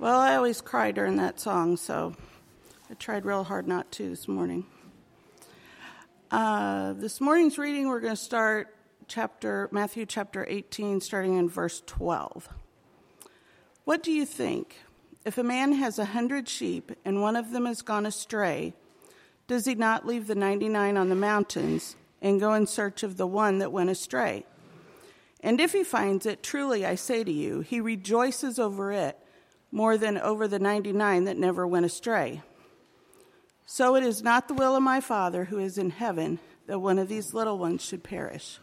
Well, I always cry during that song, so I tried real hard not to this morning. This morning's reading, we're going to start Matthew chapter 18, starting in verse 12. What do you think? If a man has 100 sheep and one of them has gone astray, does he not leave the 99 on the mountains and go in search of the one that went astray? And if he finds it, truly I say to you, he rejoices over it more than over the 99 that never went astray. So it is not the will of my Father who is in heaven that one of these little ones should perish.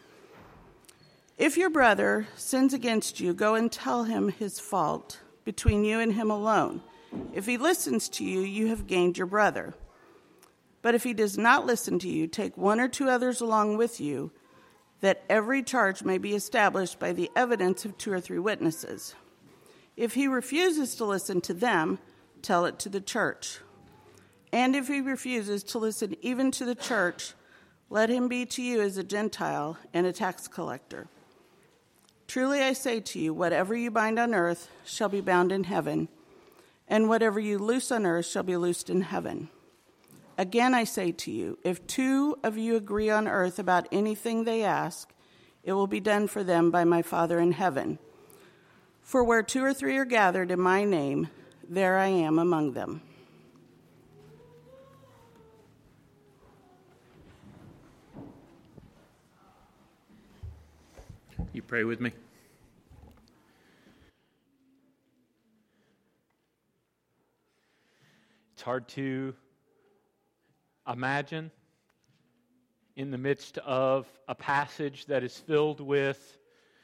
If your brother sins against you, go and tell him his fault between you and him alone. If he listens to you, you have gained your brother. But if he does not listen to you, take one or two others along with you, that every charge may be established by the evidence of 2 or 3 witnesses. If he refuses to listen to them, tell it to the church. And if he refuses to listen even to the church, let him be to you as a Gentile and a tax collector. Truly I say to you, whatever you bind on earth shall be bound in heaven, and whatever you loose on earth shall be loosed in heaven. Again I say to you, if 2 of you agree on earth about anything they ask, it will be done for them by my Father in heaven. For where 2 or 3 are gathered in my name, there I am among them. You pray with me. It's hard to imagine in the midst of a passage that is filled with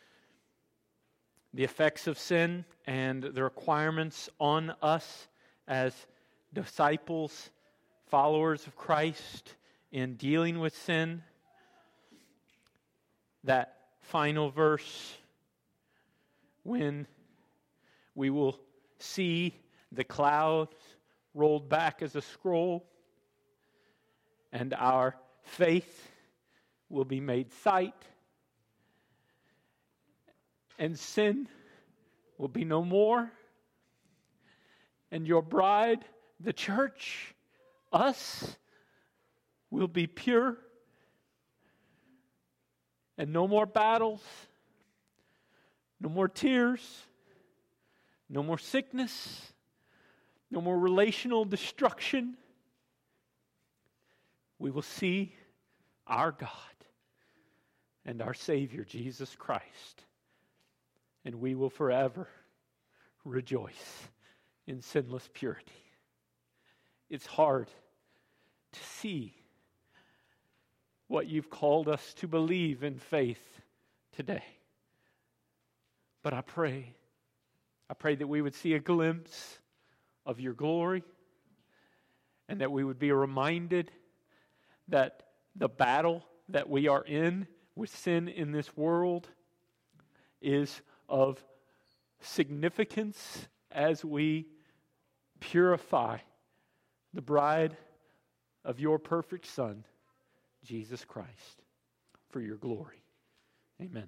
the effects of sin and the requirements on us as disciples, followers of Christ in dealing with sin. That final verse, when we will see the clouds rolled back as a scroll and our faith will be made sight, and sin will be no more, and your bride, the church, us, will be pure, and no more battles, no more tears, no more sickness, no more relational destruction. We will see our God and our Savior, Jesus Christ, and we will forever rejoice in sinless purity. It's hard to see what you've called us to believe in faith today. But I pray that we would see a glimpse of your glory, and that we would be reminded that the battle that we are in with sin in this world is of significance as we purify the bride of your perfect Son, Jesus Christ, for your glory. Amen.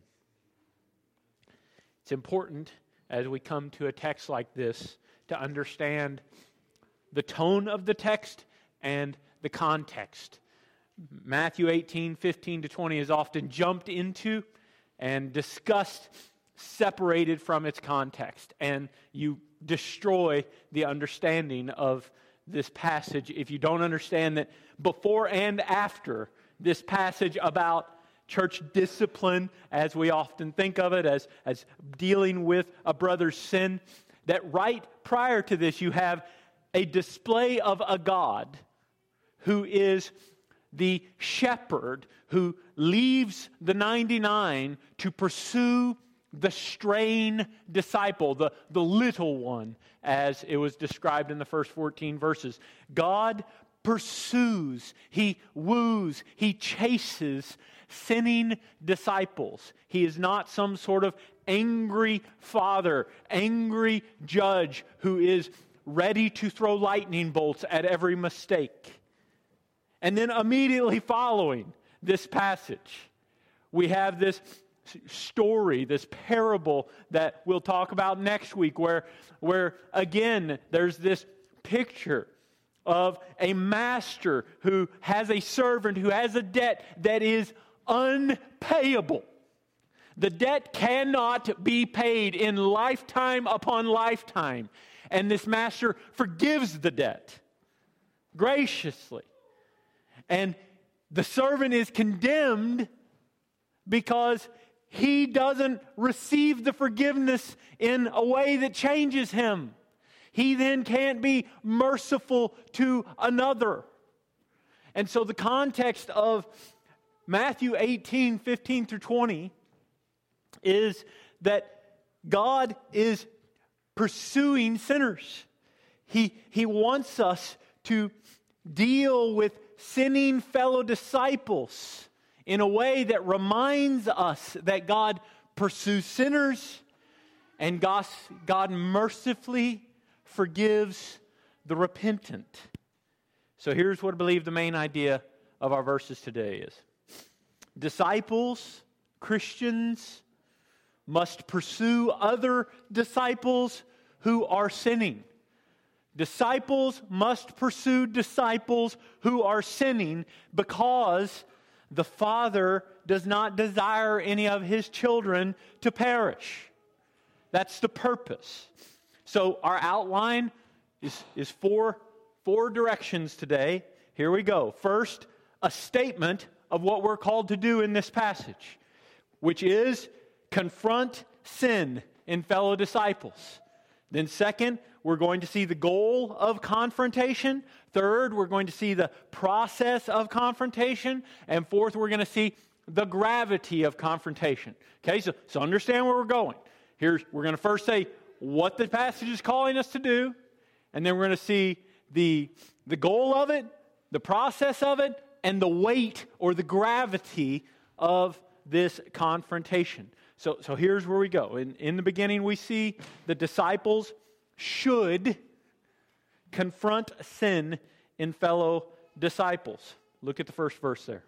It's important as we come to a text like this to understand the tone of the text and the context. Matthew 18, 15 to 20 is often jumped into and discussed separated from its context. And you destroy the understanding of this passage if you don't understand that before and after this passage about church discipline, as we often think of it, as dealing with a brother's sin, that right prior to this you have a display of a God who is the shepherd who leaves the 99 to pursue the straying disciple, the little one, as it was described in the first 14 verses. God pursues, He woos, He chases sinning disciples. He is not some sort of angry father, angry judge who is ready to throw lightning bolts at every mistake. And then immediately following this passage, we have this story, this parable that we'll talk about next week, where again, there's this picture of a master who has a servant who has a debt that is unpayable. The debt cannot be paid in lifetime upon lifetime. And this master forgives the debt graciously. And the servant is condemned because he doesn't receive the forgiveness in a way that changes him. He then can't be merciful to another. And so the context of Matthew 18, 15 through 20 is that God is pursuing sinners. He wants us to deal with sinning fellow disciples in a way that reminds us that God pursues sinners and God mercifully forgives the repentant. So here's what I believe the main idea of our verses today is. Disciples, Christians, must pursue other disciples who are sinning. Disciples must pursue disciples who are sinning because the Father does not desire any of His children to perish. That's the purpose. So our outline is four directions today. Here we go. First, a statement of what we're called to do in this passage, which is confront sin in fellow disciples. Then second, we're going to see the goal of confrontation. Third, we're going to see the process of confrontation. And fourth, we're going to see the gravity of confrontation. Okay, so understand where we're going. We're going to first say what the passage is calling us to do, and then we're going to see the goal of it, the process of it, and the weight or the gravity of this confrontation. So here's where we go. In the beginning, we see the disciples should confront sin in fellow disciples. Look at the first verse there.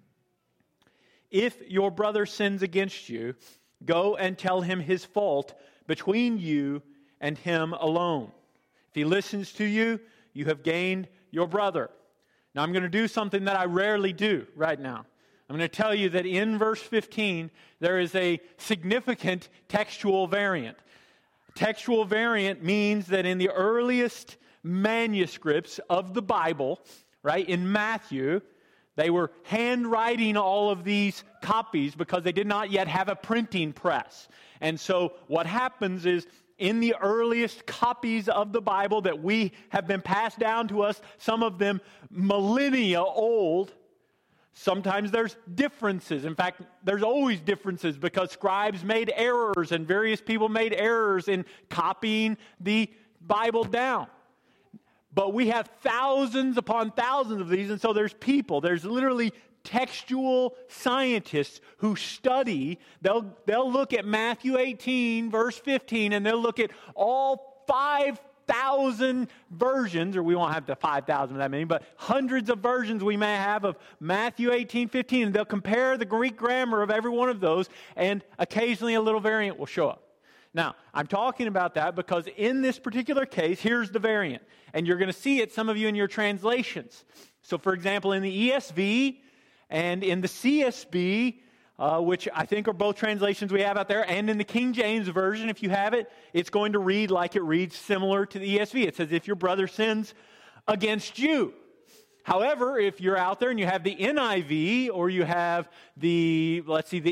If your brother sins against you, go and tell him his fault between you and him alone. If he listens to you, you have gained your brother. Now I'm going to do something that I rarely do right now. I'm going to tell you that in verse 15, there is a significant textual variant. Textual variant means that in the earliest manuscripts of the Bible, right, in Matthew, they were handwriting all of these copies because they did not yet have a printing press. And so what happens is, in the earliest copies of the Bible that we have been passed down to us, some of them millennia old, sometimes there's differences. In fact, there's always differences because scribes made errors and various people made errors in copying the Bible down. But we have thousands upon thousands of these, and so there's literally textual scientists who study. They'll look at Matthew 18, verse 15, and they'll look at all 5,000 versions, or we won't have the 5,000 of that many, but hundreds of versions we may have of Matthew 18, 15, and they'll compare the Greek grammar of every one of those, and occasionally a little variant will show up. Now, I'm talking about that because in this particular case, here's the variant, and you're going to see it, some of you, in your translations. So, for example, in the ESV and in the CSB, which I think are both translations we have out there, and in the King James Version, if you have it, it's going to read like it reads similar to the ESV. It says, if your brother sins against you. However, if you're out there and you have the NIV, or you have the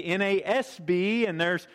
NASB, and there's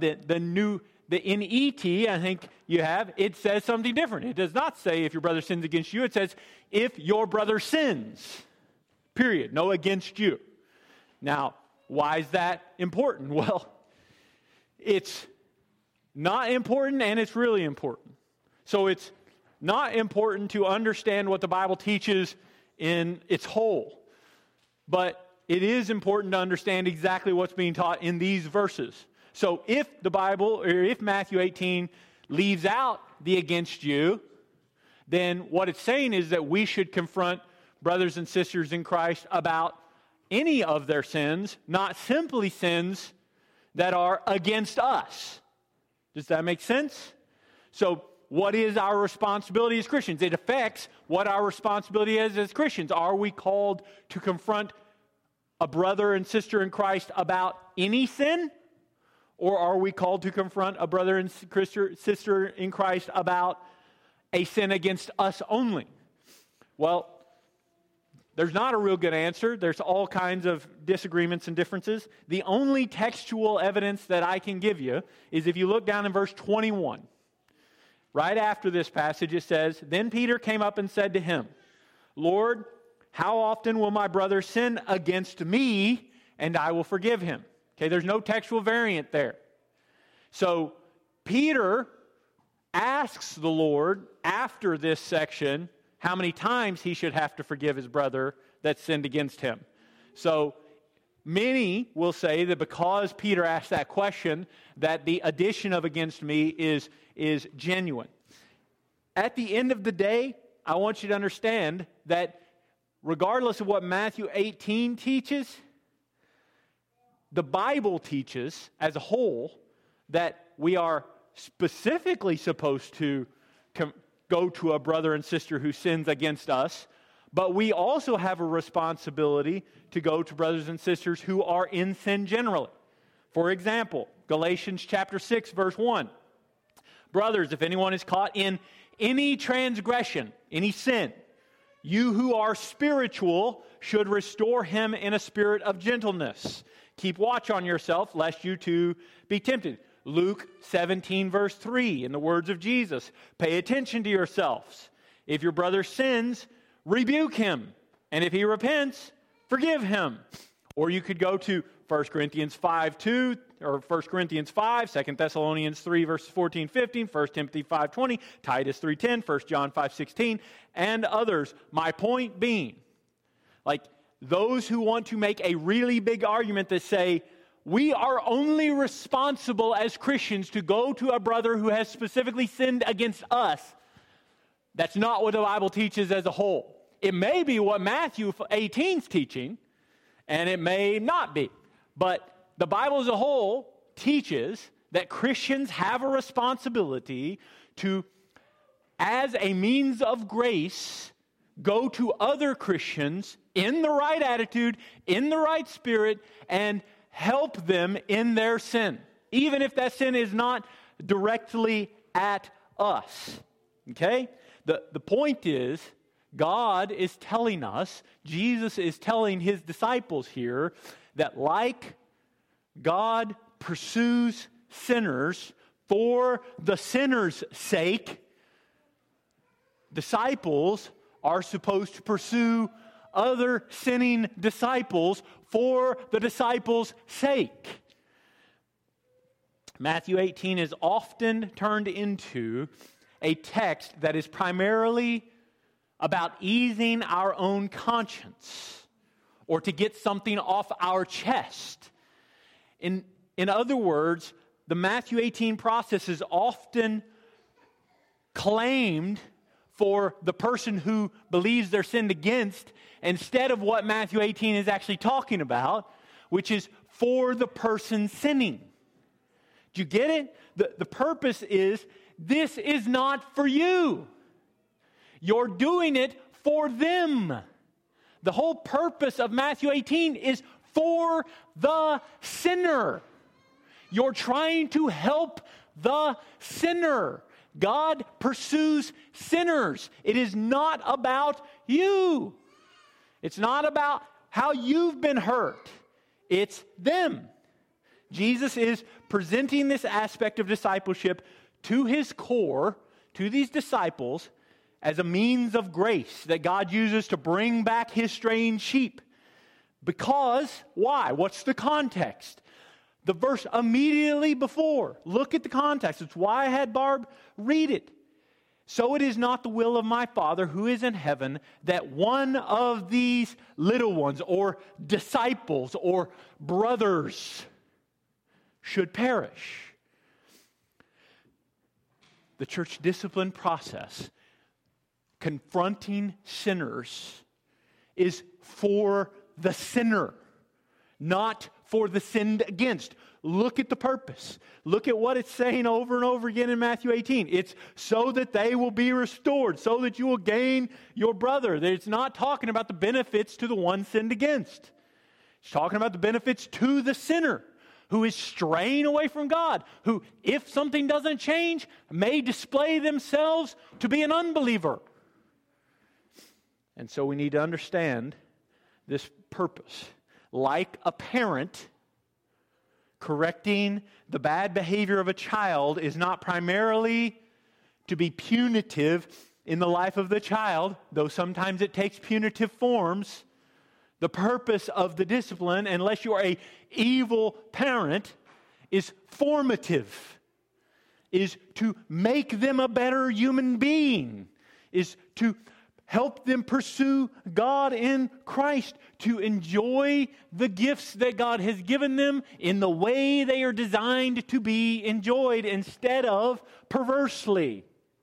the NET, I think you have, it says something different. It does not say if your brother sins against you. It says if your brother sins, period. No against you. Now, why is that important? Well, it's not important and it's really important. So it's not important to understand what the Bible teaches in its whole, but it is important to understand exactly what's being taught in these verses. So if the Bible, or if Matthew 18 leaves out the against you, then what it's saying is that we should confront brothers and sisters in Christ about any of their sins, not simply sins that are against us. Does that make sense? So, what is our responsibility as Christians? It affects what our responsibility is as Christians. Are we called to confront a brother and sister in Christ about any sin? Or are we called to confront a brother and sister in Christ about a sin against us only? Well, there's not a real good answer. There's all kinds of disagreements and differences. The only textual evidence that I can give you is if you look down in verse 21. Right after this passage it says, "Then Peter came up and said to him, 'Lord, how often will my brother sin against me, and I will forgive him?'" Okay, there's no textual variant there. So Peter asks the Lord after this section how many times he should have to forgive his brother that sinned against him. So many will say that because Peter asked that question, that the addition of "against me" is genuine. At the end of the day, I want you to understand that regardless of what Matthew 18 teaches, the Bible teaches as a whole that we are specifically supposed to go to a brother and sister who sins against us, but we also have a responsibility to go to brothers and sisters who are in sin generally. For example, Galatians chapter 6, verse 1. "Brothers, if anyone is caught in any transgression, any sin, you who are spiritual should restore him in a spirit of gentleness. Keep watch on yourself, lest you too be tempted." Luke 17, verse 3, in the words of Jesus, "Pay attention to yourselves. If your brother sins, rebuke him. And if he repents, forgive him." Or you could go to 1 Corinthians 5:2, or 1 Corinthians 5, 2 Thessalonians 3, verses 14, 15, 1 Timothy 5:20, Titus 3:10, 1 John 5:16, and others. My point being, like those who want to make a really big argument that say, we are only responsible as Christians to go to a brother who has specifically sinned against us, that's not what the Bible teaches as a whole. It may be what Matthew 18 is teaching, and it may not be. But the Bible as a whole teaches that Christians have a responsibility to, as a means of grace, go to other Christians in the right attitude, in the right spirit, and help them in their sin, even if that sin is not directly at us. Okay? The point is, God is telling us, Jesus is telling his disciples here, that like God pursues sinners for the sinner's sake, disciples are supposed to pursue other sinning disciples for the disciples' sake. Matthew 18 is often turned into a text that is primarily about easing our own conscience or to get something off our chest. In other words, the Matthew 18 process is often claimed for the person who believes they're sinned against instead of what Matthew 18 is actually talking about, which is for the person sinning. Do you get it? The purpose is, this is not for you. You're doing it for them. The whole purpose of Matthew 18 is for the sinner. You're trying to help the sinner. God pursues sinners. It is not about you. It's not about how you've been hurt. It's them. Jesus is presenting this aspect of discipleship to his core, to these disciples, as a means of grace that God uses to bring back his straying sheep. Because, why? What's the context? The verse immediately before. Look at the context. It's why I had Barb read it. "So it is not the will of my Father who is in heaven that one of these little ones," or disciples, or brothers, "should perish." The church discipline process, confronting sinners, is for the sinner, not for the sinned against. Look at the purpose. Look at what it's saying over and over again in Matthew 18. It's so that they will be restored, so that you will gain your brother. It's not talking about the benefits to the one sinned against. It's talking about the benefits to the sinner who is straying away from God, who, if something doesn't change, may display themselves to be an unbeliever. And so we need to understand this purpose. Like a parent, correcting the bad behavior of a child is not primarily to be punitive in the life of the child, though sometimes it takes punitive forms. The purpose of the discipline, unless you are an evil parent, is formative, is to make them a better human being, is to help them pursue God in Christ, to enjoy the gifts that God has given them in the way they are designed to be enjoyed instead of perversely.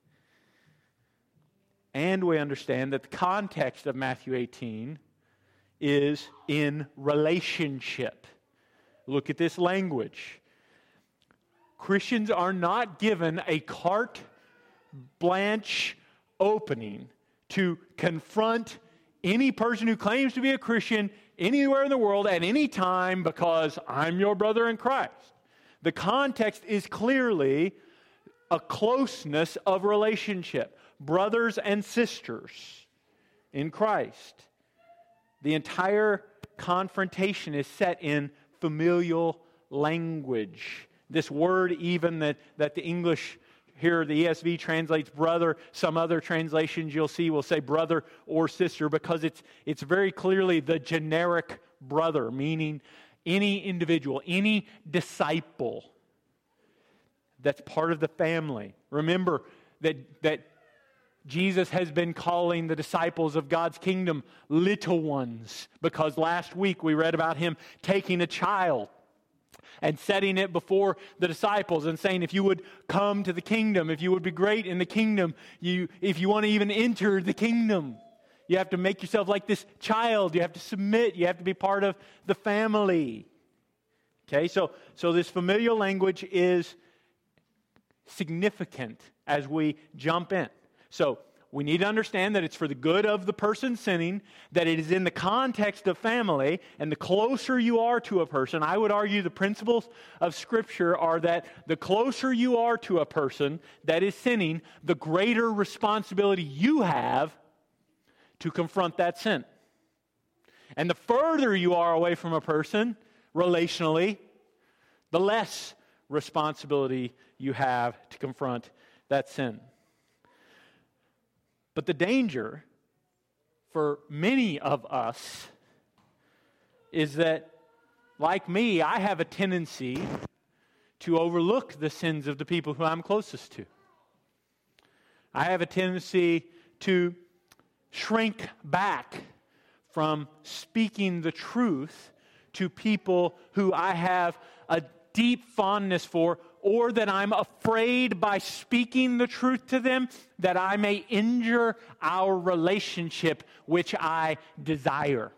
And we understand that the context of Matthew 18 is in relationship. Look at this language. Christians are not given a carte blanche opening to confront any person who claims to be a Christian anywhere in the world at any time because I'm your brother in Christ. The context is clearly a closeness of relationship. Brothers and sisters in Christ. The entire confrontation is set in familial language. This word even that the English here, the ESV translates brother. Some other translations you'll see will say brother or sister because it's very clearly the generic brother, meaning any individual, any disciple that's part of the family. Remember that Jesus has been calling the disciples of God's kingdom little ones because last week we read about him taking a child and setting it before the disciples and saying, if you would come to the kingdom, if you would be great in the kingdom, if you want to even enter the kingdom, you have to make yourself like this child. You have to submit. You have to be part of the family. Okay, so this familial language is significant as we jump in. So we need to understand that it's for the good of the person sinning, that it is in the context of family, and the closer you are to a person, I would argue the principles of Scripture are that the closer you are to a person that is sinning, the greater responsibility you have to confront that sin. And the further you are away from a person, relationally, the less responsibility you have to confront that sin. But the danger for many of us is that, like me, I have a tendency to overlook the sins of the people who I'm closest to. I have a tendency to shrink back from speaking the truth to people who I have a deep fondness for, or that I'm afraid by speaking the truth to them that I may injure our relationship, which I desire.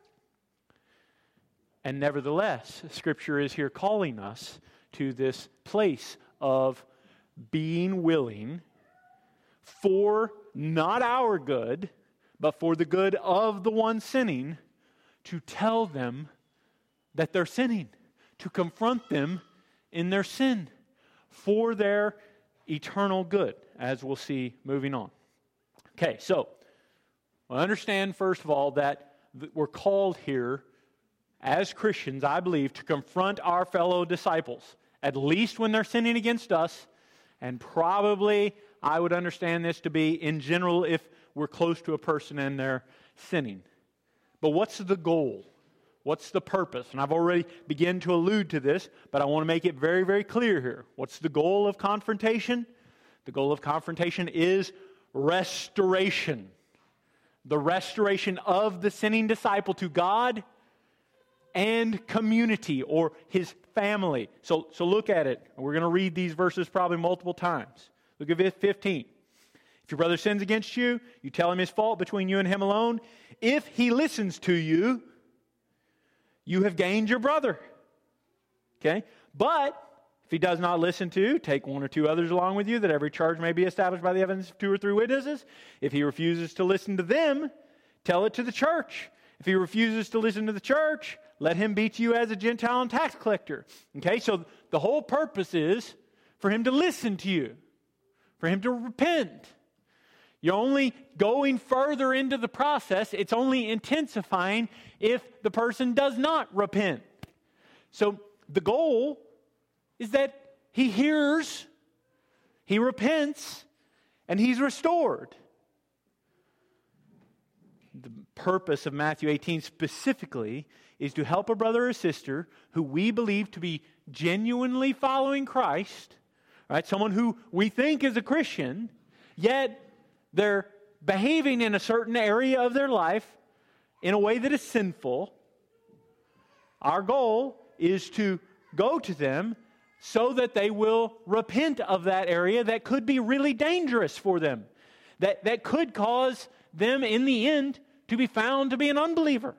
And nevertheless, Scripture is here calling us to this place of being willing for not our good, but for the good of the one sinning, to tell them that they're sinning, to confront them in their sin for their eternal good, as we'll see moving on. Okay, so I understand, first of all, that we're called here as Christians, I believe, to confront our fellow disciples, at least when they're sinning against us, and probably I would understand this to be in general if we're close to a person and they're sinning. But what's the goal? What's the purpose? And I've already begun to allude to this, but I want to make it very, very clear here. What's the goal of confrontation? The goal of confrontation is restoration. The restoration of the sinning disciple to God and community, or his family. So look at it. We're going to read these verses probably multiple times. Look at verse 15. If your brother sins against you, you tell him his fault between you and him alone. If he listens to you, you have gained your brother. Okay? But if he does not listen to, take one or two others along with you, that every charge may be established by the evidence of 2 or 3 witnesses. If he refuses to listen to them, tell it to the church. If he refuses to listen to the church, let him be to you as a Gentile and tax collector. Okay, so the whole purpose is for him to listen to you, for him to repent. You're only going further into the process. It's only intensifying if the person does not repent. So the goal is that he hears, he repents, and he's restored. The purpose of Matthew 18 specifically is to help a brother or sister who we believe to be genuinely following Christ, right? Someone who we think is a Christian, yet they're behaving in a certain area of their life in a way that is sinful. Our goal is to go to them so that they will repent of that area that could be really dangerous for them, that could cause them in the end to be found to be an unbeliever.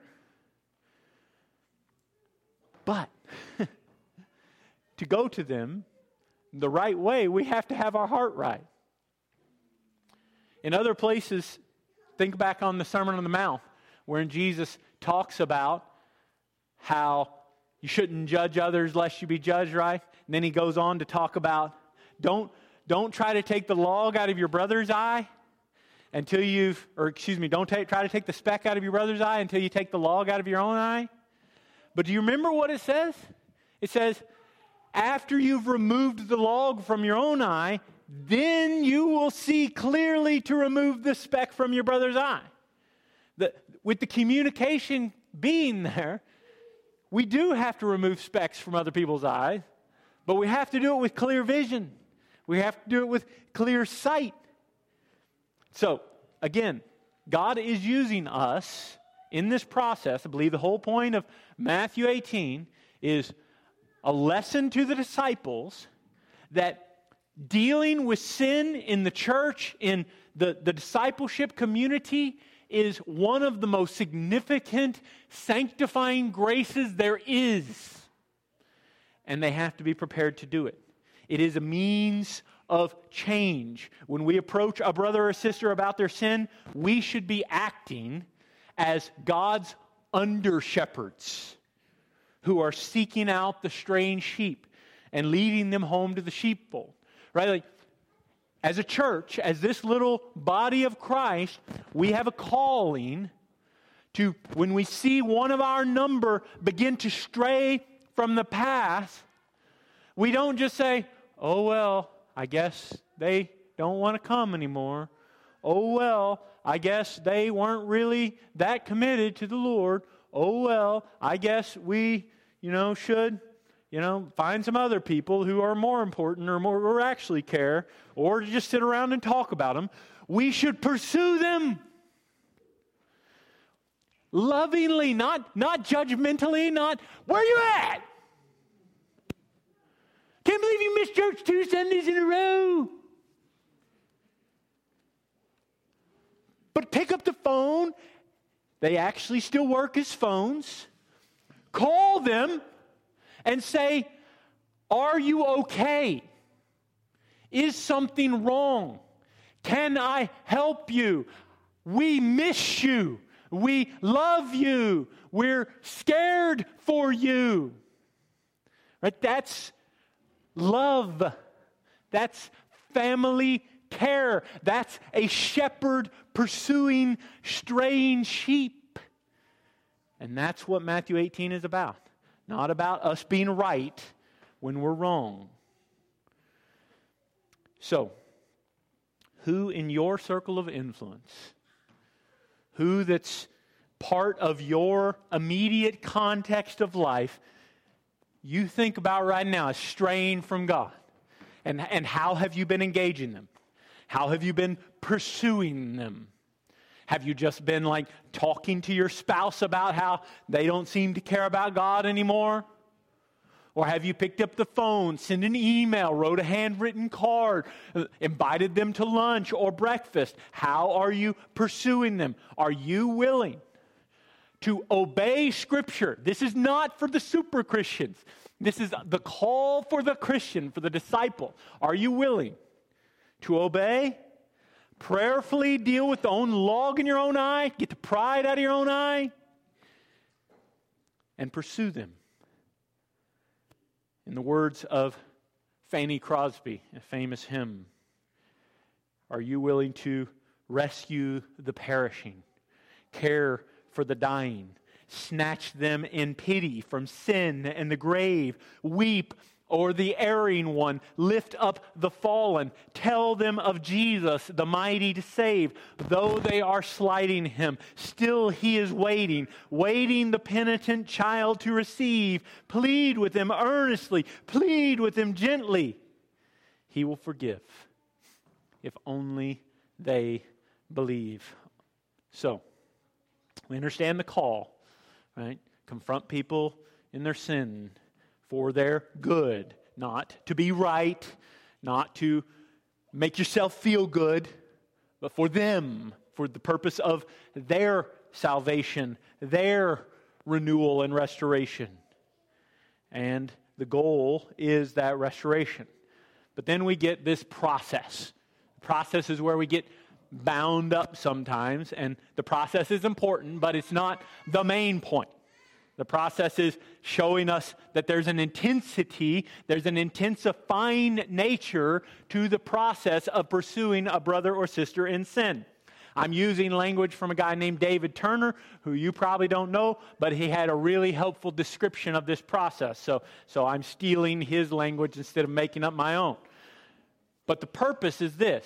But to go to them the right way, we have to have our heart right. In other places, think back on the Sermon on the Mount, wherein Jesus talks about how you shouldn't judge others lest you be judged, right? And then he goes on to talk about don't try to take the log out of your brother's eye don't try to take the speck out of your brother's eye until you take the log out of your own eye. But do you remember what it says? It says, after you've removed the log from your own eye, then you will see clearly to remove the speck from your brother's eye. With the communication being there, we do have to remove specks from other people's eyes, but we have to do it with clear vision. We have to do it with clear sight. So, again, God is using us in this process. I believe the whole point of Matthew 18 is a lesson to the disciples that dealing with sin in the church, in the discipleship community, is one of the most significant sanctifying graces there is. And they have to be prepared to do it. It is a means of change. When we approach a brother or sister about their sin, we should be acting as God's under-shepherds who are seeking out the straying sheep and leading them home to the sheepfold. Right? Like, as a church, as this little body of Christ, we have a calling to, when we see one of our number begin to stray from the path, we don't just say, oh, well, I guess they don't want to come anymore. Oh, well, I guess they weren't really that committed to the Lord. Oh, well, I guess we, should, find some other people who are more important or actually care, or just sit around and talk about them. We should pursue them lovingly, not judgmentally, not, where you at? Can't believe you missed church 2 Sundays in a row. But pick up the phone. They actually still work as phones. Call them and say, are you okay? Is something wrong? Can I help you? We miss you. We love you. We're scared for you. Right? That's love. That's family care. That's a shepherd pursuing straying sheep. And that's what Matthew 18 is about. Not about us being right when we're wrong. So, who in your circle of influence, who that's part of your immediate context of life, you think about right now is straying from God? And how have you been engaging them? How have you been pursuing them? Have you just been like talking to your spouse about how they don't seem to care about God anymore? Or have you picked up the phone, sent an email, wrote a handwritten card, invited them to lunch or breakfast? How are you pursuing them? Are you willing to obey Scripture? This is not for the super Christians. This is the call for the Christian, for the disciple. Are you willing to obey, prayerfully deal with the own log in your own eye, get the pride out of your own eye, and pursue them? In the words of Fanny Crosby, a famous hymn, are you willing to rescue the perishing, care for the dying, snatch them in pity from sin and the grave, weep o'er the erring one, lift up the fallen, tell them of Jesus, the mighty to save? Though they are slighting him, still he is waiting the penitent child to receive. Plead with him earnestly, plead with him gently. He will forgive, if only they believe. So, we understand the call, right? Confront people in their sin for their good, not to be right, not to make yourself feel good, but for them, for the purpose of their salvation, their renewal and restoration. And the goal is that restoration. But then we get this process. The process is where we get bound up sometimes, and the process is important, but it's not the main point. The process is showing us that there's an intensity, there's an intensifying nature to the process of pursuing a brother or sister in sin. I'm using language from a guy named David Turner, who you probably don't know, but he had a really helpful description of this process. So I'm stealing his language instead of making up my own. But the purpose is this.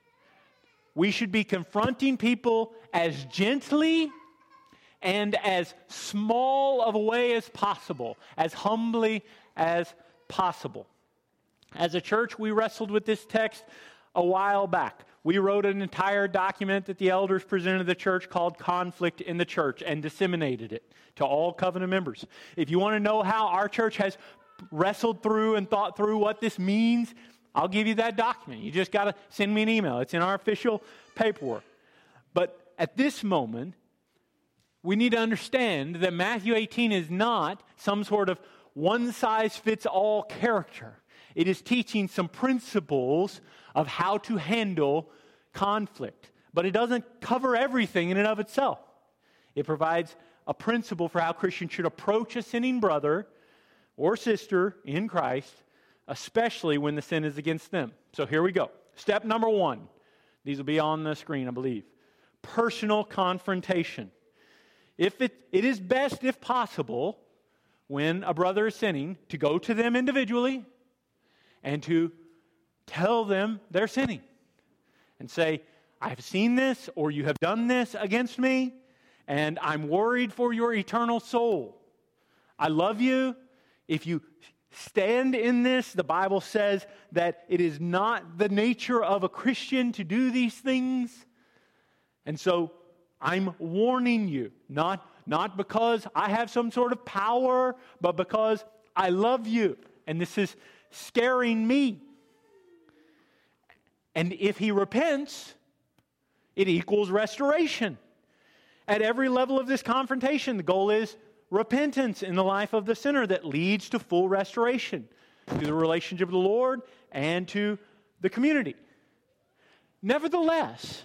We should be confronting people as gently and as small of a way as possible, as humbly as possible. As a church, we wrestled with this text a while back. We wrote an entire document that the elders presented to the church called Conflict in the Church and disseminated it to all covenant members. If you want to know how our church has wrestled through and thought through what this means, I'll give you that document. You just got to send me an email. It's in our official paperwork. But at this moment, we need to understand that Matthew 18 is not some sort of one-size-fits-all character. It is teaching some principles of how to handle conflict. But it doesn't cover everything in and of itself. It provides a principle for how Christians should approach a sinning brother or sister in Christ, especially when the sin is against them. So here we go. Step number 1. These will be on the screen, I believe. Personal confrontation. It is best, if possible, when a brother is sinning, to go to them individually and to tell them they're sinning. And say, I have seen this, or you have done this against me, and I'm worried for your eternal soul. I love you. If you stand in this, the Bible says that it is not the nature of a Christian to do these things. And so I'm warning you, not because I have some sort of power, but because I love you. And this is scaring me. And if he repents, it equals restoration. At every level of this confrontation, the goal is repentance in the life of the sinner that leads to full restoration to the relationship with the Lord and to the community. Nevertheless,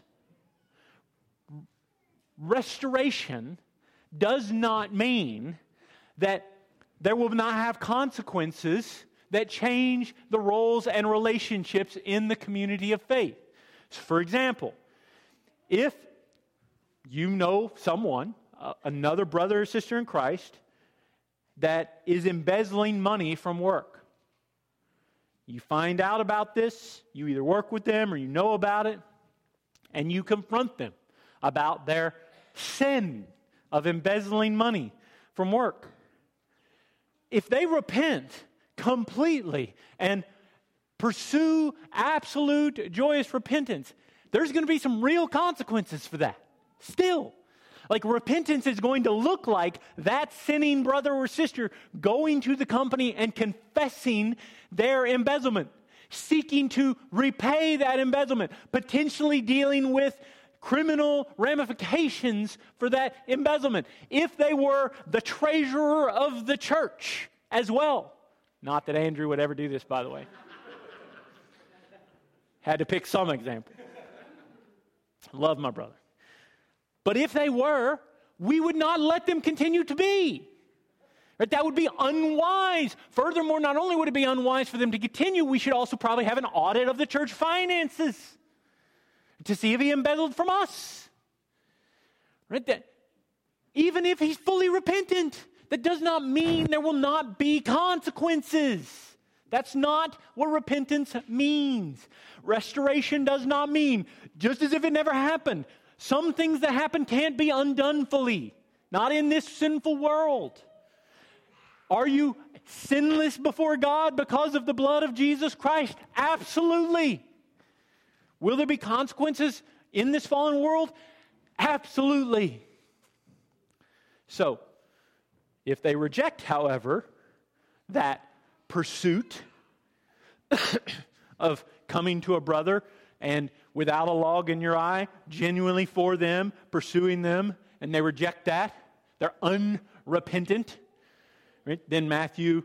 restoration does not mean that there will not have consequences that change the roles and relationships in the community of faith. So for example, if you know someone, another brother or sister in Christ, that is embezzling money from work, you find out about this, you either work with them or you know about it, and you confront them about their sin of embezzling money from work. If they repent completely and pursue absolute joyous repentance, there's going to be some real consequences for that. Still, like repentance is going to look like that sinning brother or sister going to the company and confessing their embezzlement, seeking to repay that embezzlement, potentially dealing with criminal ramifications for that embezzlement. If they were the treasurer of the church as well, Not that Andrew would ever do this, by the way. Had to pick some example. Love my brother. But if they were, we would not let them continue to be. Right? That would be unwise. Furthermore, not only would it be unwise for them to continue, we should also probably have an audit of the church finances to see if he embezzled from us. Right? That even if he's fully repentant, that does not mean there will not be consequences. That's not what repentance means. Restoration does not mean just as if it never happened. Some things that happen can't be undone fully. Not in this sinful world. Are you sinless before God because of the blood of Jesus Christ? Absolutely. Will there be consequences in this fallen world? Absolutely. So, if they reject, however, that pursuit of coming to a brother and without a log in your eye, genuinely for them, pursuing them, and they reject that, they're unrepentant, right? Then Matthew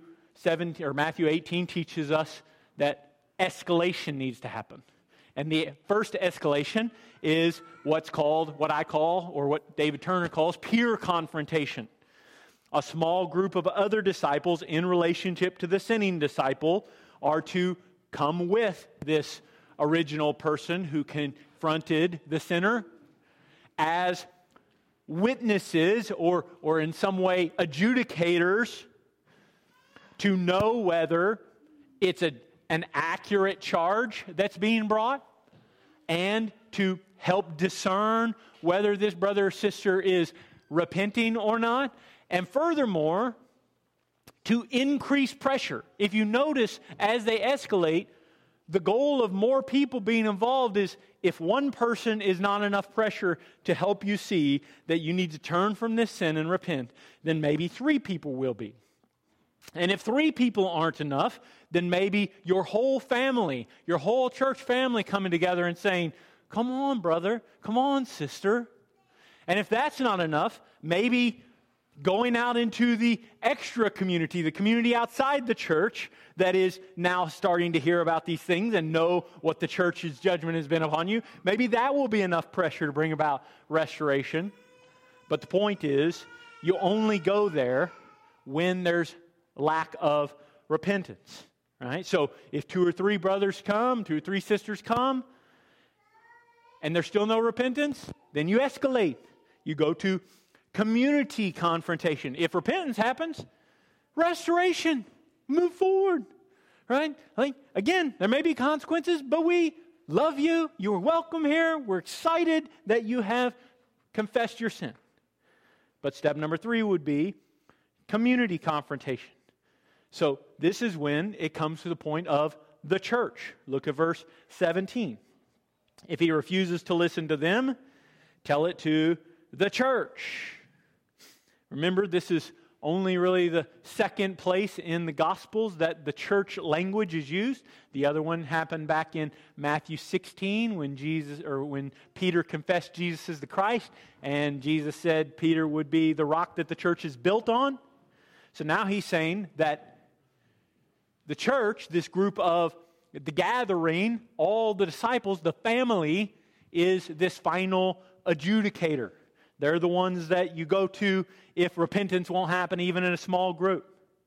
18 teaches us that escalation needs to happen. And the first escalation is what I call, or what David Turner calls, peer confrontation. A small group of other disciples in relationship to the sinning disciple are to come with this original person who confronted the sinner as witnesses or in some way adjudicators to know whether it's an accurate charge that's being brought, and to help discern whether this brother or sister is repenting or not. And furthermore, to increase pressure. If you notice, as they escalate, the goal of more people being involved is if one person is not enough pressure to help you see that you need to turn from this sin and repent, then maybe 3 people will be. And if 3 people aren't enough, then maybe your whole family, your whole church family coming together and saying, come on, brother, come on, sister. And if that's not enough, maybe going out into the extra community, the community outside the church that is now starting to hear about these things and know what the church's judgment has been upon you, maybe that will be enough pressure to bring about restoration. But the point is, you only go there when there's lack of repentance, right? So if 2 or 3 brothers come, 2 or 3 sisters come, and there's still no repentance, then you escalate. You go to community confrontation. If repentance happens, restoration, move forward, right? Again, there may be consequences, but we love you. You are welcome here. We're excited that you have confessed your sin. But step number 3 would be community confrontation. So this is when it comes to the point of the church. Look at verse 17. If he refuses to listen to them, tell it to the church. Remember, this is only really the second place in the Gospels that the church language is used. The other one happened back in Matthew 16 when Peter confessed Jesus as the Christ, and Jesus said Peter would be the rock that the church is built on. So now he's saying that the church, this group of the gathering, all the disciples, the family, is this final adjudicator. They're the ones that you go to if repentance won't happen even in a small group.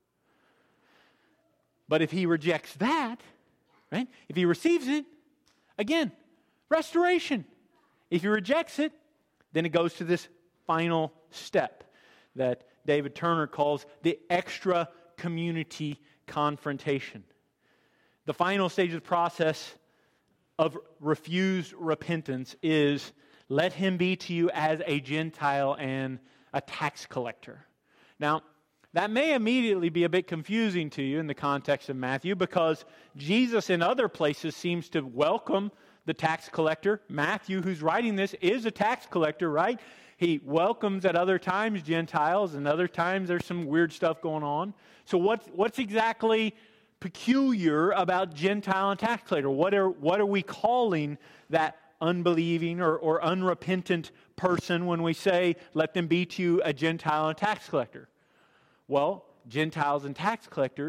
But if he rejects that, right? If he receives it, again, restoration. If he rejects it, then it goes to this final step that David Turner calls the extra community confrontation. The final stage of the process of refused repentance is let him be to you as a Gentile and a tax collector. Now, that may immediately be a bit confusing to you in the context of Matthew because Jesus in other places seems to welcome the tax collector. Matthew, who's writing this, is a tax collector, right? He welcomes at other times Gentiles, and other times there's some weird stuff going on. So what's exactly peculiar about Gentile and tax collector? What are we calling that unbelieving or unrepentant person when we say, let them be to you a Gentile and tax collector? Well, Gentiles and tax collectors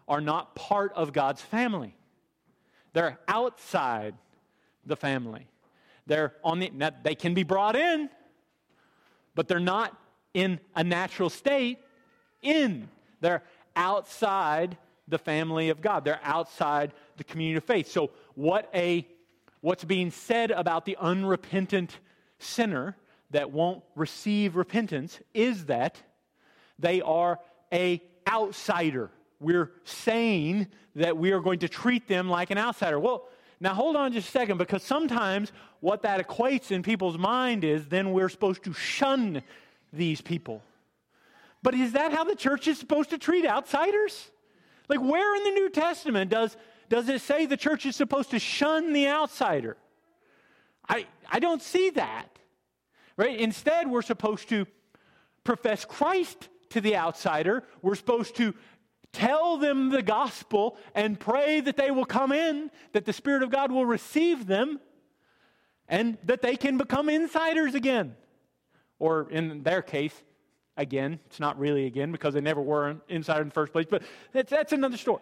are not part of God's family. They're outside the family. They can be brought in, but they're not in a natural state in. They're outside the family of God. They're outside the community of faith. So what's being said about the unrepentant sinner that won't receive repentance is that they are an outsider. We're saying that we are going to treat them like an outsider. Well, now hold on just a second, because sometimes what that equates in people's mind is then we're supposed to shun these people. But is that how the church is supposed to treat outsiders? Like, where in the New Testament does it say the church is supposed to shun the outsider? I don't see that. Right? Instead, we're supposed to profess Christ to the outsider. We're supposed to tell them the gospel and pray that they will come in, that the Spirit of God will receive them, and that they can become insiders again. Or in their case, again. It's not really again because they never were an insider in the first place, but that's another story.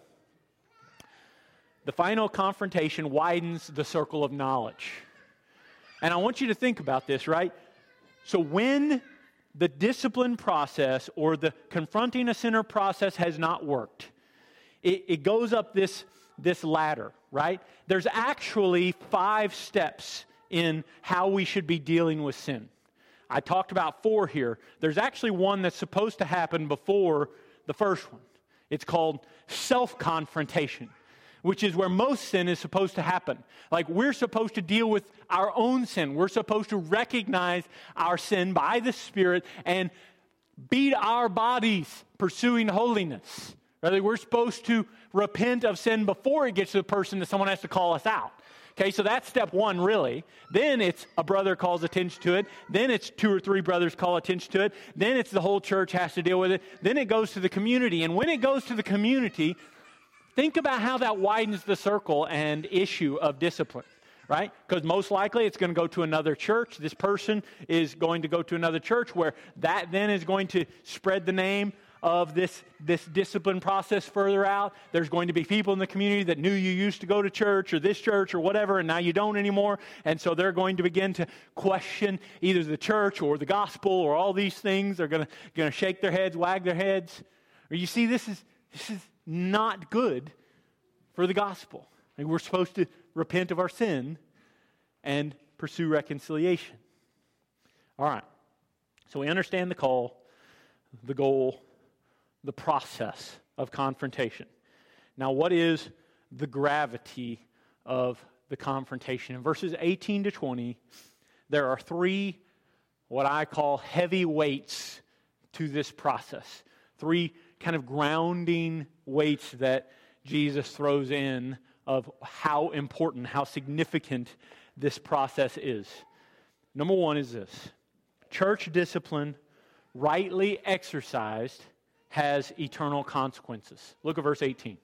The final confrontation widens the circle of knowledge. And I want you to think about this, right? So when the discipline process or the confronting a sinner process has not worked, it goes up this ladder, right? There's actually 5 steps in how we should be dealing with sin. I talked about 4 here. There's actually one that's supposed to happen before the first one. It's called self-confrontation, which is where most sin is supposed to happen. Like, we're supposed to deal with our own sin. We're supposed to recognize our sin by the Spirit and beat our bodies pursuing holiness. Right? We're supposed to repent of sin before it gets to the person that someone has to call us out. Okay, so that's step 1, really. Then it's a brother calls attention to it. Then it's 2 or 3 brothers call attention to it. Then it's the whole church has to deal with it. Then it goes to the community. And when it goes to the community, think about how that widens the circle and issue of discipline, right? Because most likely it's going to go to another church. This person is going to go to another church where that then is going to spread the name of this discipline process further out. There's going to be people in the community that knew you used to go to church or this church or whatever, and now you don't anymore. And so they're going to begin to question either the church or the gospel or all these things. They're going to shake their heads, wag their heads. Or you see, this is not good for the gospel. I mean, we're supposed to repent of our sin and pursue reconciliation. All right. So we understand the call, the goal, the process of confrontation. Now, what is the gravity of the confrontation? In verses 18 to 20, there are 3 what I call heavy weights to this process. 3 kind of grounding weights that Jesus throws in of how important, how significant this process is. Number 1 is this: church discipline, rightly exercised, has eternal consequences. Look at verse 18.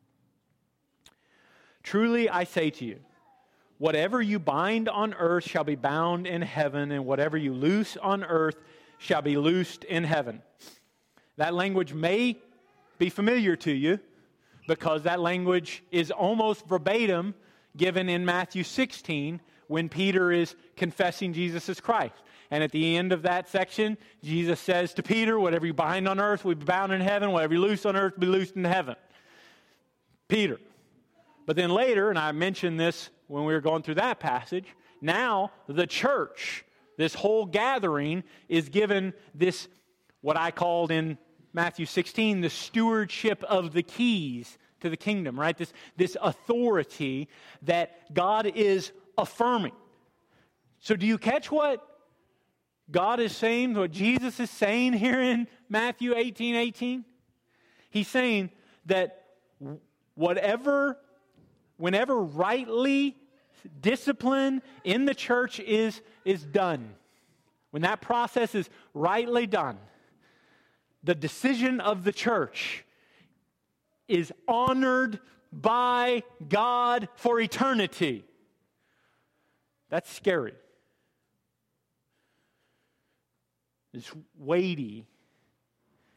Truly I say to you, whatever you bind on earth shall be bound in heaven, and whatever you loose on earth shall be loosed in heaven. That language may be familiar to you because that language is almost verbatim given in Matthew 16 when Peter is confessing Jesus as Christ. And at the end of that section, Jesus says to Peter, whatever you bind on earth will be bound in heaven, whatever you loose on earth will be loosed in heaven. Peter. But then later, and I mentioned this when we were going through that passage, now the church, this whole gathering, is given this, what I called in Matthew 16, the stewardship of the keys to the kingdom, right? This authority that God is affirming. So do you catch what God is saying, what Jesus is saying here in Matthew 18:18? He's saying that whenever rightly discipline in the church is done, when that process is rightly done, the decision of the church is honored by God for eternity. That's scary. It's weighty.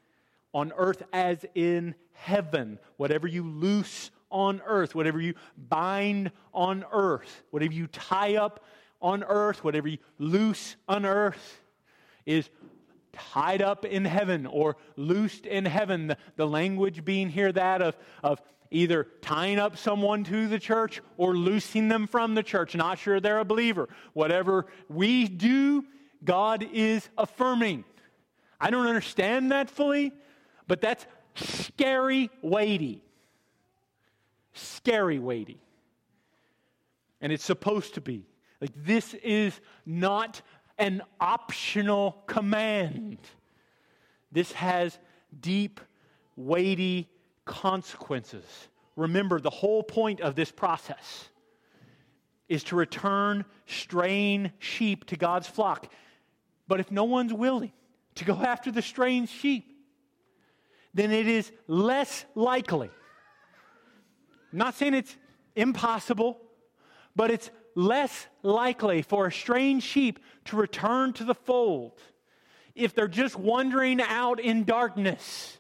on earth as in heaven. Whatever you loose on earth, whatever you bind on earth, whatever you tie up on earth, whatever you loose on earth is tied up in heaven or loosed in heaven. The language being here that of either tying up someone to the church or loosing them from the church. Not sure they're a believer. Whatever we do, God is affirming. I don't understand that fully, but that's scary weighty. Scary weighty. And it's supposed to be. Like, this is not an optional command. This has deep, weighty consequences. Remember, the whole point of this process is to return straying sheep to God's flock. But if no one's willing to go after the straying sheep, then it is less likely. I'm not saying it's impossible, but it's less likely for a straying sheep to return to the fold if they're just wandering out in darkness.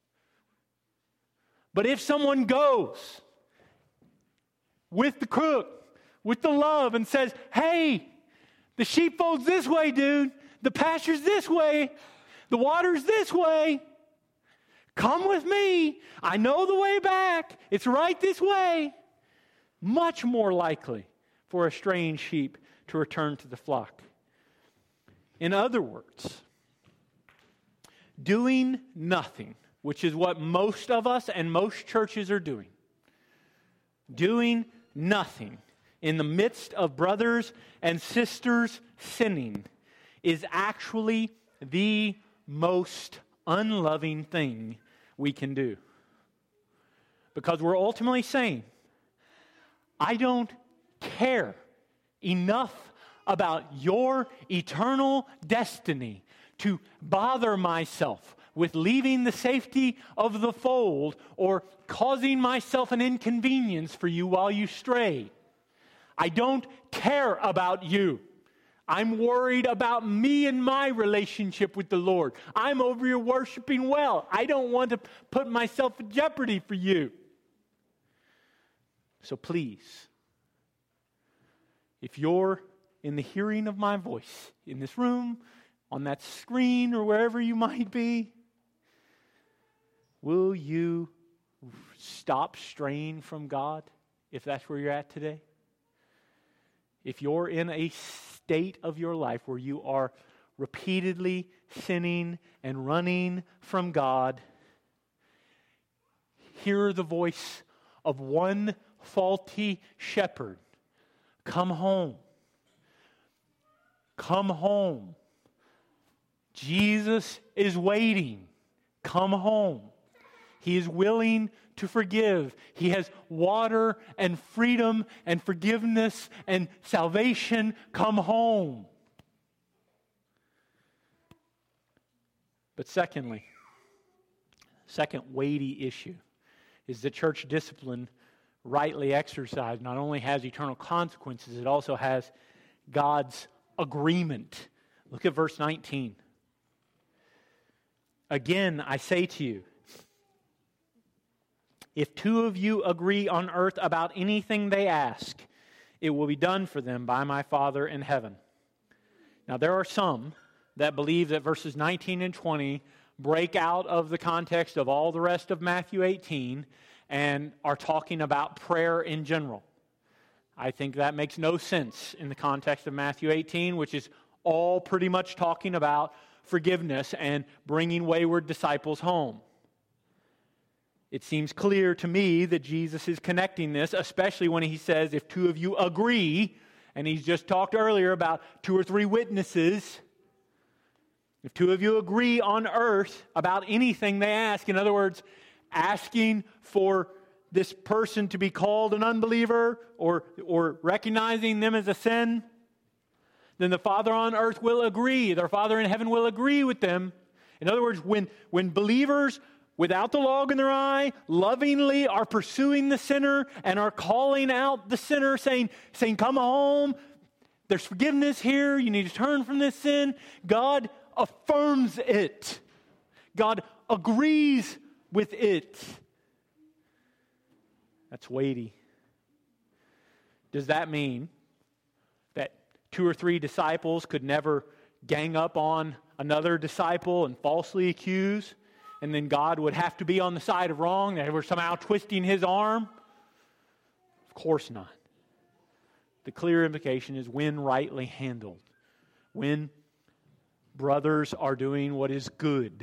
But if someone goes with the crook, with the love, and says, hey, the sheepfold's this way, dude. The pasture's this way. The water's this way. Come with me. I know the way back. It's right this way. Much more likely for a straying sheep to return to the flock. In other words, doing nothing, which is what most of us and most churches are doing, doing nothing in the midst of brothers and sisters sinning is actually the most unloving thing we can do. Because we're ultimately saying, I don't care enough about your eternal destiny to bother myself with leaving the safety of the fold or causing myself an inconvenience for you while you stray. I don't care about you. I'm worried about me and my relationship with the Lord. I'm over here worshiping well. I don't want to put myself in jeopardy for you. So please, if you're in the hearing of my voice, in this room, on that screen, or wherever you might be, will you stop straying from God if that's where you're at today? If you're in a state of your life where you are repeatedly sinning and running from God, hear the voice of one faulty shepherd. Come home. Come home. Jesus is waiting. Come home. He is willing to forgive. He has water and freedom and forgiveness and salvation. Come home. But second weighty issue is that church discipline, rightly exercised, not only has eternal consequences, it also has God's agreement. Look at verse 19. Again, I say to you, if two of you agree on earth about anything they ask, it will be done for them by my Father in heaven. Now, there are some that believe that verses 19 and 20 break out of the context of all the rest of Matthew 18 and are talking about prayer in general. I think that makes no sense in the context of Matthew 18, which is all pretty much talking about forgiveness and bringing wayward disciples home. It seems clear to me that Jesus is connecting this, especially when he says, if two of you agree, and he's just talked earlier about 2 or 3 witnesses. If two of you agree on earth about anything they ask, in other words, asking for this person to be called an unbeliever or recognizing them as a sin, then the Father on earth will agree. Their Father in heaven will agree with them. In other words, when believers without the log in their eye, lovingly are pursuing the sinner and are calling out the sinner, saying, come home, there's forgiveness here, you need to turn from this sin. God affirms it. God agrees with it. That's weighty. Does that mean that 2 or 3 disciples could never gang up on another disciple and falsely accuse, and then God would have to be on the side of wrong, that they were somehow twisting his arm? Of course not. The clear implication is when rightly handled, when brothers are doing what is good.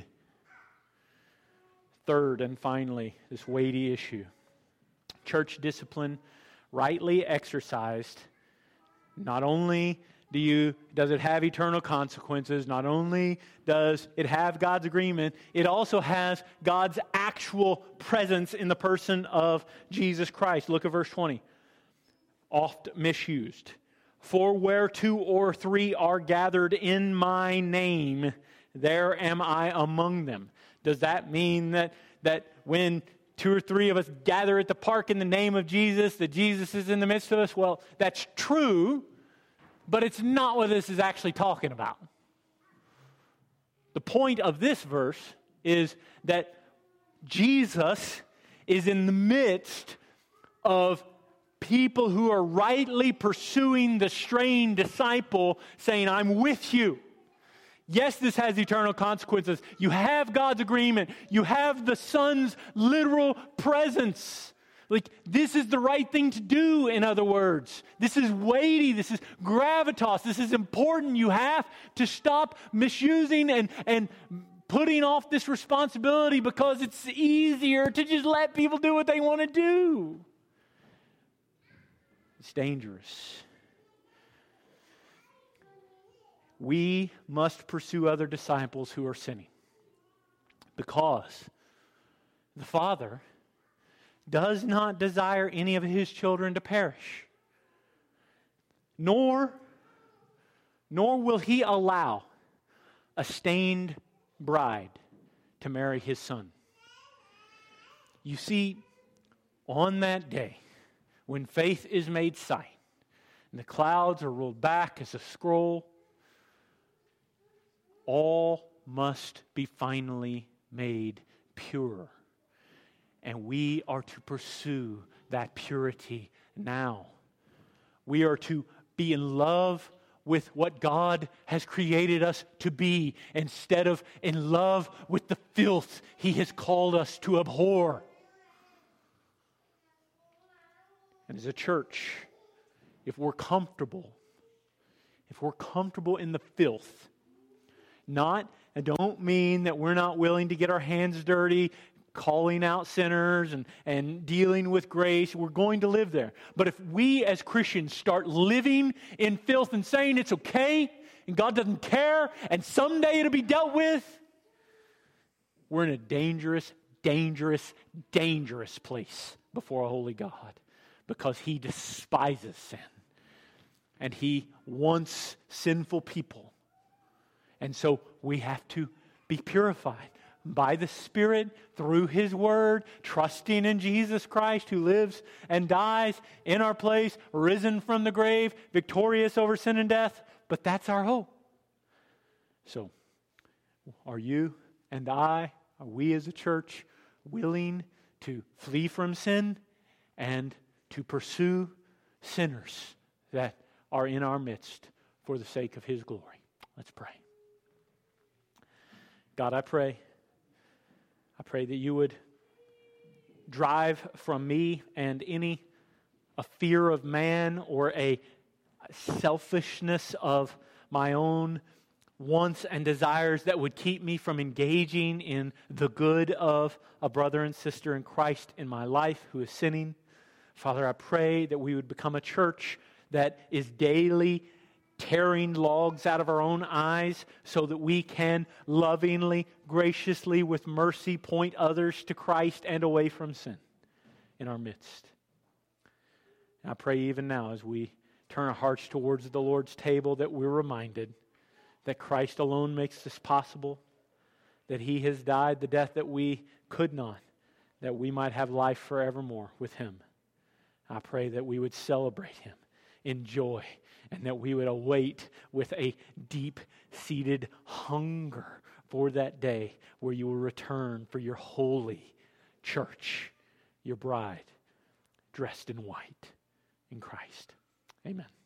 Third and finally, this weighty issue. Church discipline, rightly exercised, not only does it have eternal consequences, not only does it have God's agreement, it also has God's actual presence in the person of Jesus Christ. Look at verse 20. Oft misused. For where 2 or 3 are gathered in my name, there am I among them. Does that mean that when 2 or 3 of us gather at the park in the name of Jesus, that Jesus is in the midst of us? Well, that's true, but it's not what this is actually talking about. The point of this verse is that Jesus is in the midst of people who are rightly pursuing the straying disciple, saying, I'm with you. Yes, this has eternal consequences. You have God's agreement. You have the Son's literal presence. Like, this is the right thing to do, in other words. This is weighty. This is gravitas. This is important. You have to stop misusing and putting off this responsibility because it's easier to just let people do what they want to do. It's dangerous. We must pursue other disciples who are sinning, because the Father does not desire any of His children to perish, nor will He allow a stained bride to marry His Son. You see, on that day, when faith is made sight, and the clouds are rolled back as a scroll, all must be finally made pure. And we are to pursue that purity now. We are to be in love with what God has created us to be, instead of in love with the filth He has called us to abhor. And as a church, if we're comfortable in the filth, I don't mean that we're not willing to get our hands dirty, calling out sinners and dealing with grace. We're going to live there. But if we as Christians start living in filth and saying it's okay and God doesn't care and someday it'll be dealt with, we're in a dangerous, dangerous, dangerous place before a holy God, because He despises sin and He wants sinful people. And so we have to be purified by the Spirit through His Word, trusting in Jesus Christ, who lives and dies in our place, risen from the grave, victorious over sin and death. But that's our hope. So, are you and are we as a church willing to flee from sin and to pursue sinners that are in our midst for the sake of His glory? Let's pray. God, I pray that you would drive from me and any a fear of man or a selfishness of my own wants and desires that would keep me from engaging in the good of a brother and sister in Christ in my life who is sinning. Father, I pray that we would become a church that is daily tearing logs out of our own eyes so that we can lovingly, graciously, with mercy, point others to Christ and away from sin in our midst. And I pray even now, as we turn our hearts towards the Lord's table, that we're reminded that Christ alone makes this possible, that He has died the death that we could not, that we might have life forevermore with Him. I pray that we would celebrate Him in joy, and that we would await with a deep-seated hunger for that day where you will return for your holy church, your bride, dressed in white in Christ. Amen.